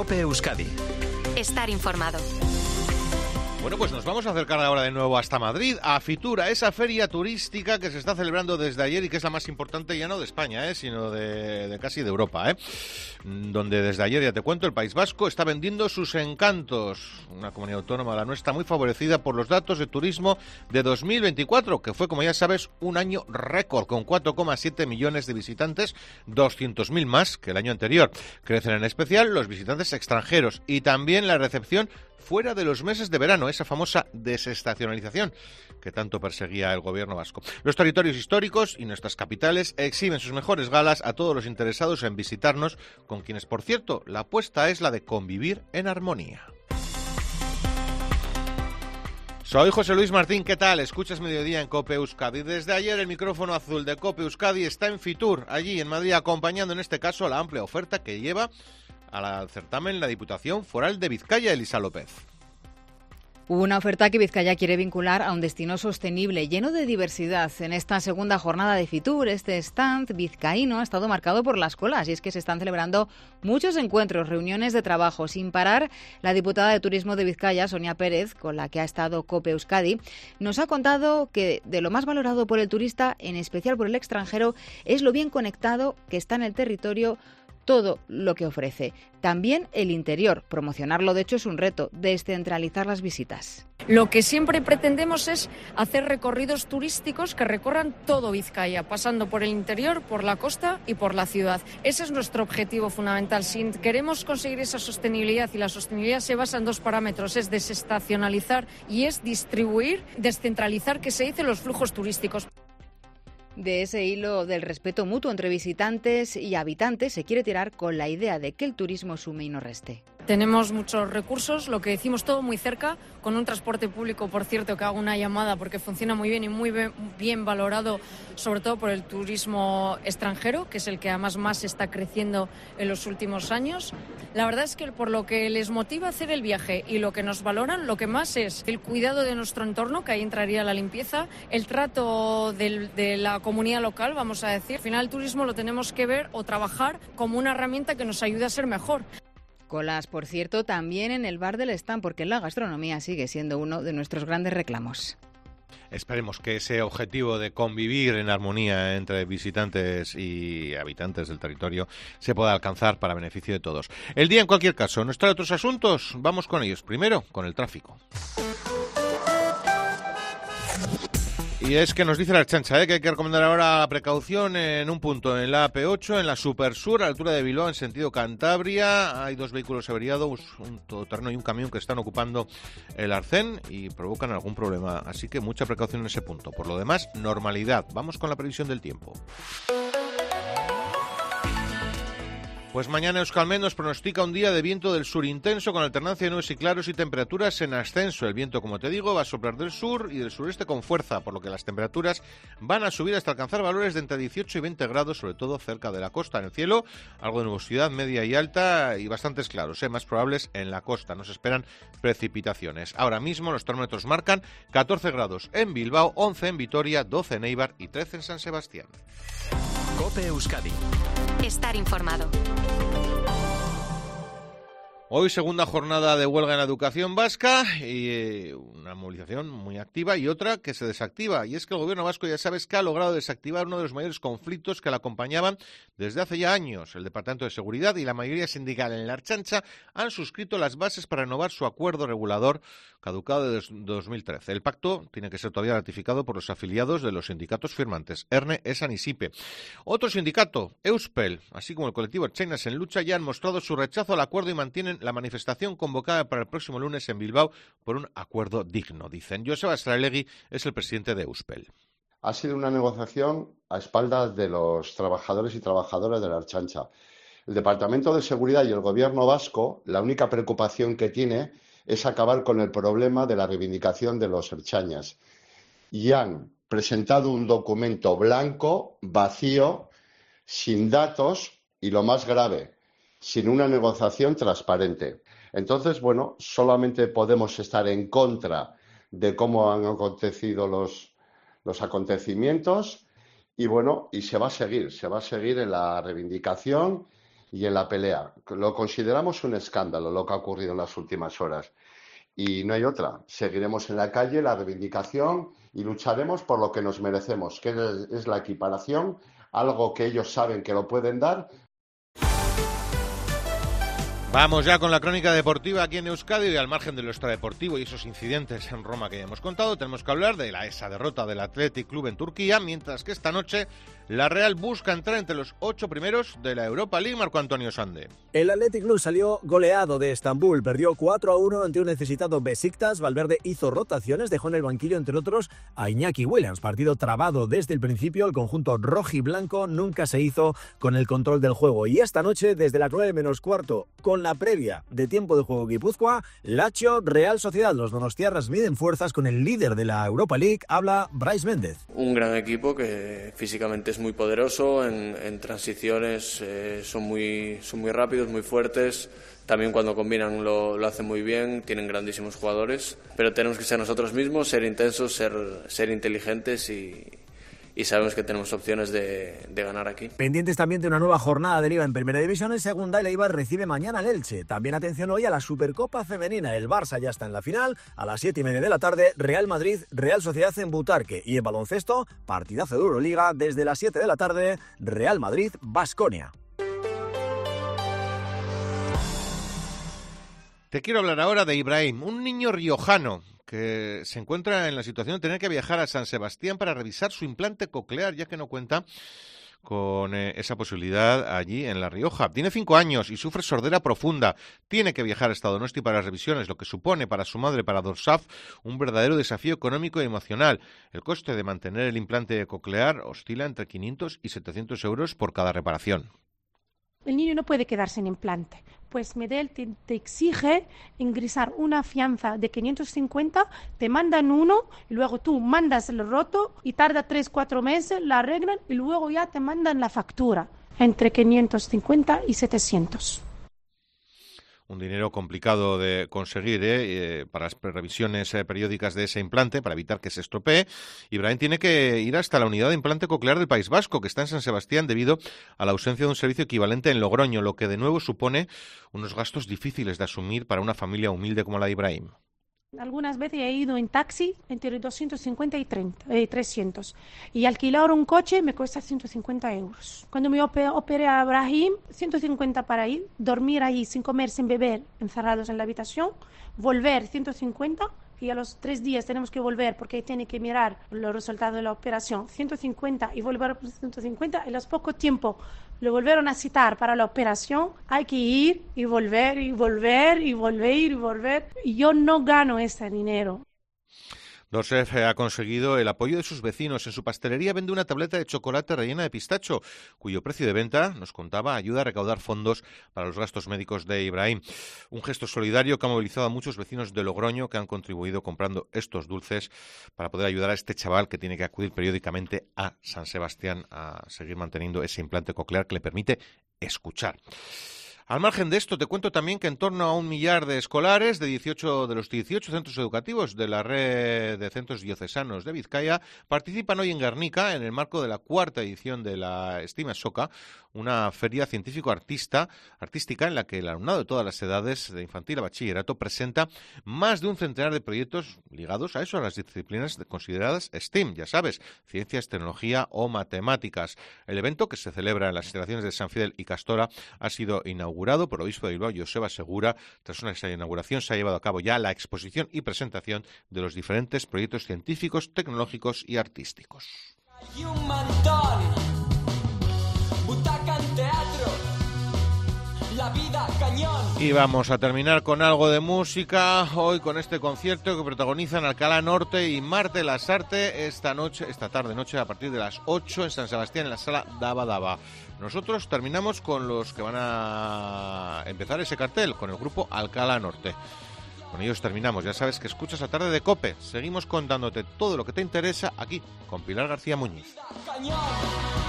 COPE Euskadi. Estar informado. Bueno, pues nos vamos a acercar ahora de nuevo hasta Madrid, a Fitur, a esa feria turística que se está celebrando desde ayer y que es la más importante ya no de España, sino de casi de Europa, donde desde ayer, ya te cuento, el País Vasco está vendiendo sus encantos, una comunidad autónoma, la nuestra, muy favorecida por los datos de turismo de 2024, que fue, como ya sabes, un año récord, con 4,7 millones de visitantes, 200.000 más que el año anterior. Crecen en especial los visitantes extranjeros y también la recepción fuera de los meses de verano, esa famosa desestacionalización que tanto perseguía el gobierno vasco. Los territorios históricos y nuestras capitales exhiben sus mejores galas a todos los interesados en visitarnos, con quienes, por cierto, la apuesta es la de convivir en armonía. Soy José Luis Martín, ¿qué tal? Escuchas Mediodía en COPE Euskadi. Desde ayer el micrófono azul de COPE Euskadi está en Fitur, allí en Madrid, acompañando en este caso la amplia oferta que lleva al certamen la Diputación Foral de Vizcaya, Elisa López. Una oferta que Vizcaya quiere vincular a un destino sostenible, lleno de diversidad. En esta segunda jornada de Fitur, este stand vizcaíno ha estado marcado por las colas, y es que se están celebrando muchos encuentros, reuniones de trabajo. Sin parar, la diputada de Turismo de Vizcaya, Sonia Pérez, con la que ha estado COPE Euskadi, nos ha contado que de lo más valorado por el turista, en especial por el extranjero, es lo bien conectado que está en el territorio todo lo que ofrece. También el interior. Promocionarlo, de hecho, es un reto, descentralizar las visitas. Lo que siempre pretendemos es hacer recorridos turísticos que recorran todo Vizcaya, pasando por el interior, por la costa y por la ciudad. Ese es nuestro objetivo fundamental. Si queremos conseguir esa sostenibilidad, y la sostenibilidad se basa en dos parámetros, es desestacionalizar y es distribuir, descentralizar, que se dice, los flujos turísticos. De ese hilo del respeto mutuo entre visitantes y habitantes se quiere tirar con la idea de que el turismo sume y no reste. Tenemos muchos recursos, lo que decimos, todo muy cerca, con un transporte público, por cierto, que hago una llamada porque funciona muy bien y muy bien valorado, sobre todo por el turismo extranjero, que es el que además más está creciendo en los últimos años. La verdad es que por lo que les motiva hacer el viaje y lo que nos valoran, lo que más es el cuidado de nuestro entorno, que ahí entraría la limpieza, el trato de la comunidad local, vamos a decir. Al final el turismo lo tenemos que ver o trabajar como una herramienta que nos ayude a ser mejor. Colas, por cierto, también en el bar del stand, porque la gastronomía sigue siendo uno de nuestros grandes reclamos. Esperemos que ese objetivo de convivir en armonía entre visitantes y habitantes del territorio se pueda alcanzar para beneficio de todos. El día, en cualquier caso, nos trae otros asuntos. Vamos con ellos. Primero, con el tráfico. Y es que nos dice la Ertzaintza, que hay que recomendar ahora precaución en un punto, en la AP8, en la Supersur, a la altura de Bilbao, en sentido Cantabria. Hay dos vehículos averiados, un todoterreno y un camión que están ocupando el arcén y provocan algún problema. Así que mucha precaución en ese punto. Por lo demás, normalidad. Vamos con la previsión del tiempo. Pues mañana Euskalmet nos pronostica un día de viento del sur intenso con alternancia de nubes y claros y temperaturas en ascenso. El viento, como te digo, va a soplar del sur y del sureste con fuerza, por lo que las temperaturas van a subir hasta alcanzar valores de entre 18 y 20 grados, sobre todo cerca de la costa. En el cielo, algo de nubosidad media y alta y bastantes claros, más probables en la costa. Nos esperan precipitaciones. Ahora mismo los termómetros marcan 14 grados en Bilbao, 11 en Vitoria, 12 en Eibar y 13 en San Sebastián. COPE Euskadi. Estar informado. Hoy segunda jornada de huelga en la educación vasca y una movilización muy activa y otra que se desactiva. Y es que el gobierno vasco, ya sabes, que ha logrado desactivar uno de los mayores conflictos que la acompañaban desde hace ya años. El Departamento de Seguridad y la mayoría sindical en la Ertzaintza han suscrito las bases para renovar su acuerdo regulador caducado de 2013. El pacto tiene que ser todavía ratificado por los afiliados de los sindicatos firmantes, ERNE, ESAN y SIPE. Otro sindicato, Euspel, así como el colectivo Ertzainas en Lucha, ya han mostrado su rechazo al acuerdo y mantienen la manifestación convocada para el próximo lunes en Bilbao por un acuerdo digno, dicen. Joseba Straelegui es el presidente de Euspel. Ha sido una negociación a espaldas de los trabajadores y trabajadoras de la Ertzaintza. El Departamento de Seguridad y el Gobierno vasco, la única preocupación que tiene es acabar con el problema de la reivindicación de los ertzainas. Y han presentado un documento blanco, vacío, sin datos y, lo más grave, sin una negociación transparente. Entonces, bueno, solamente podemos estar en contra de cómo han acontecido los acontecimientos y, bueno, y se va a seguir en la reivindicación y en la pelea. Lo consideramos un escándalo lo que ha ocurrido en las últimas horas. Y no hay otra. Seguiremos en la calle, la reivindicación y lucharemos por lo que nos merecemos, que es la equiparación, algo que ellos saben que lo pueden dar. Vamos ya con la crónica deportiva aquí en Euskadi y al margen de lo extradeportivo y esos incidentes en Roma que ya hemos contado, tenemos que hablar de esa derrota del Athletic Club en Turquía, mientras que esta noche la Real busca entrar entre los 8 primeros de la Europa League. Marco Antonio Sande. El Athletic Club salió goleado de Estambul, perdió 4-1 ante un necesitado Besiktas. Valverde hizo rotaciones, dejó en el banquillo entre otros a Iñaki Williams. Partido trabado desde el principio, el conjunto rojiblanco nunca se hizo con el control del juego. Y esta noche, desde las 9:15, con la previa de tiempo de juego Guipúzcoa, Lazio, Real Sociedad. Los donostiarras miden fuerzas con el líder de la Europa League, habla Brais Méndez. Un gran equipo que físicamente es muy poderoso, en transiciones son muy rápidos, muy fuertes. También cuando combinan lo hacen muy bien, tienen grandísimos jugadores. Pero tenemos que ser nosotros mismos, ser intensos, ser inteligentes y sabemos que tenemos opciones de ganar aquí. Pendientes también de una nueva jornada de Liga en Primera División. En Segunda, el Eibar recibe mañana al Elche. También atención hoy a la Supercopa Femenina. El Barça ya está en la final. A las 7:30 de la tarde, Real Madrid, Real Sociedad en Butarque. Y en baloncesto, partidazo de Euroliga desde las 7 de la tarde, Real Madrid, Baskonia. Te quiero hablar ahora de Ibrahim, un niño riojano que se encuentra en la situación de tener que viajar a San Sebastián para revisar su implante coclear, ya que no cuenta con esa posibilidad allí en La Rioja. Tiene 5 años y sufre sordera profunda. Tiene que viajar hasta Donosti para las revisiones, lo que supone para su madre, para Dorsaf, un verdadero desafío económico y emocional. El coste de mantener el implante coclear oscila entre 500 y 700 euros por cada reparación. El niño no puede quedar sin implante. Pues Medel te exige ingresar una fianza de 550, te mandan uno, y luego tú mandas el roto y tarda 3-4 meses, la arreglan y luego ya te mandan la factura entre 550 y 700. Un dinero complicado de conseguir para las revisiones periódicas de ese implante, para evitar que se estropee. Ibrahim tiene que ir hasta la unidad de implante coclear del País Vasco, que está en San Sebastián, debido a la ausencia de un servicio equivalente en Logroño, lo que de nuevo supone unos gastos difíciles de asumir para una familia humilde como la de Ibrahim. Algunas veces he ido en taxi entre 250 y 300. Y alquilar un coche me cuesta 150 euros. Cuando me operé a Ibrahim, 150 para ir, dormir ahí sin comer, sin beber, encerrados en la habitación, volver 150 y a los 3 días tenemos que volver porque tiene que mirar los resultados de la operación, 150 y volver por 150. Y a los poco tiempo lo volvieron a citar para la operación, hay que ir y volver y volver y volver y volver. Y yo no gano ese dinero. Dorsef ha conseguido el apoyo de sus vecinos. En su pastelería vende una tableta de chocolate rellena de pistacho, cuyo precio de venta, nos contaba, ayuda a recaudar fondos para los gastos médicos de Ibrahim. Un gesto solidario que ha movilizado a muchos vecinos de Logroño que han contribuido comprando estos dulces para poder ayudar a este chaval que tiene que acudir periódicamente a San Sebastián a seguir manteniendo ese implante coclear que le permite escuchar. Al margen de esto, te cuento también que en torno a 1 millar de escolares de los 18 centros educativos de la red de centros diocesanos de Vizcaya participan hoy en Guernica en el marco de la 4ª edición de la Estima Soca, una feria científico-artística en la que el alumnado de todas las edades, de infantil a bachillerato, presenta más de un centenar de proyectos ligados a eso, a las disciplinas consideradas STEAM, ya sabes, ciencias, tecnología o matemáticas. El evento, que se celebra en las instalaciones de San Fidel y Castora, ha sido inaugurado por el obispo de Bilbao, Joseba Segura. Tras una inauguración se ha llevado a cabo ya la exposición y presentación de los diferentes proyectos científicos, tecnológicos y artísticos. Hay un montón. Butaca en teatro. La vida cañón. Y vamos a terminar con algo de música, hoy con este concierto que protagonizan Alcalá Norte y Marte Lasarte esta tarde-noche a partir de las 8 en San Sebastián, en la sala Daba Daba. Nosotros terminamos con los que van a empezar ese cartel, con el grupo Alcalá Norte. Con ellos terminamos. Ya sabes que escuchas La Tarde de COPE. Seguimos contándote todo lo que te interesa aquí con Pilar García Muñiz. Cañón.